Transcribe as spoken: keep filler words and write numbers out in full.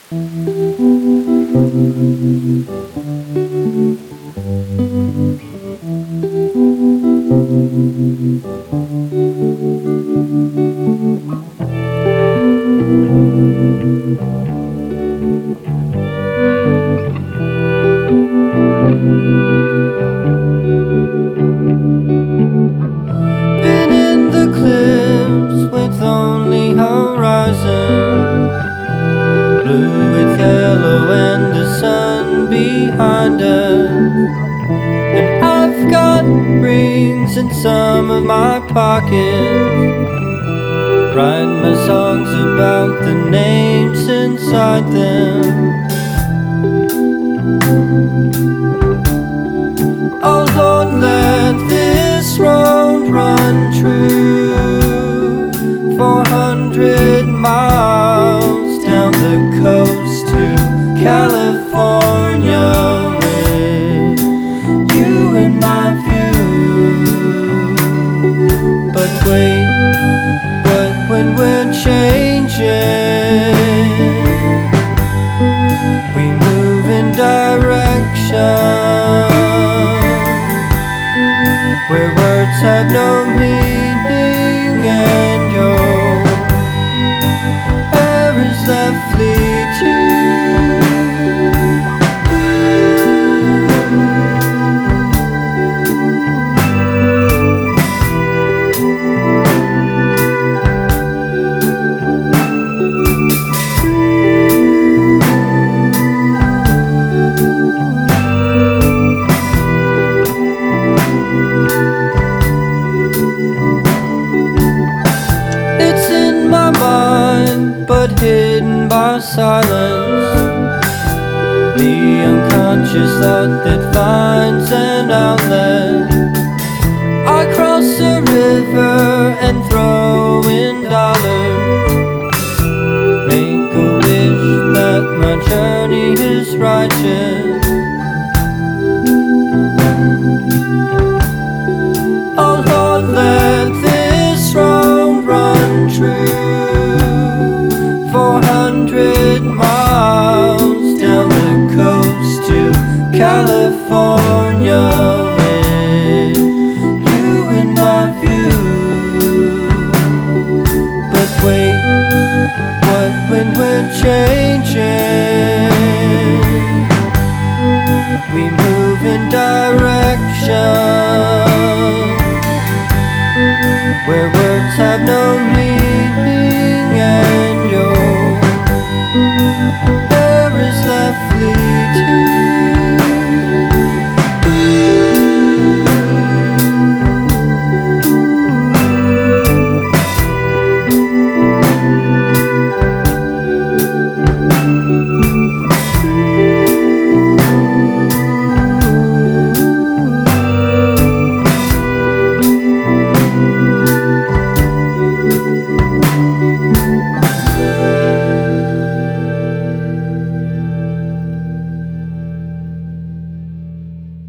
Been in the cliffs with only horizon, blue with yellow and the sun behind us. And I've got rings in some of my pockets, write my songs about the names inside them. Oh Lord, let this road run true, four hundred miles down the coast to California, with you in my view. But wait, but when we're changing, we move in direction where words have no meaning, and your air is left fleeting. It's in my mind, but hidden by silence, the unconscious thought that finds an outlet. I cross a river and throw in dollars, make a wish that my journey is righteous. Oh Lord, let this road run true, four hundred miles down the coast to California, with you in my view. But wait, what when we're changing, we move in direction where words have no meaning, and your